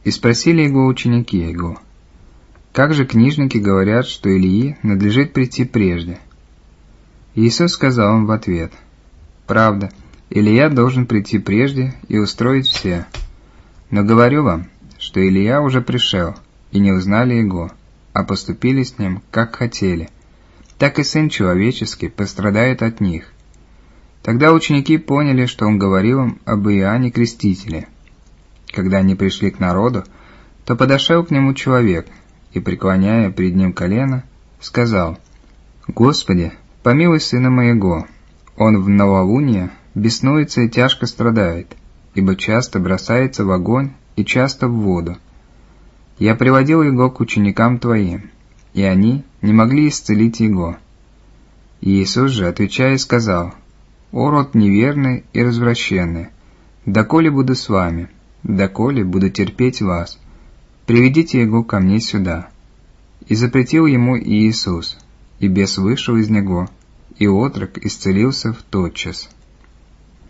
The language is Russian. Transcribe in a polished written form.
И спросили его ученики его: «Как же книжники говорят, что Илии надлежит прийти прежде?» Иисус сказал им в ответ: «Правда, Илия должен прийти прежде и устроить все. Но говорю вам, что Илия уже пришел, и не узнали его, а поступили с ним, как хотели. Так и Сын Человеческий пострадает от них». Тогда ученики поняли, что он говорил им об Иоанне Крестителе. Когда они пришли к народу, то подошел к нему человек и, преклоняя пред ним колено, сказал: «Господи, помилуй сына моего, он в новолуние беснуется и тяжко страдает, ибо часто бросается в огонь и часто в воду. Я приводил его к ученикам твоим, и они не могли исцелить его». Иисус же, отвечая, сказал: «О род неверный и развращенный, доколе буду с вами, доколе буду терпеть вас? Приведите его ко мне сюда». И запретил ему Иисус, и бес вышел из него, и отрок исцелился в тотчас.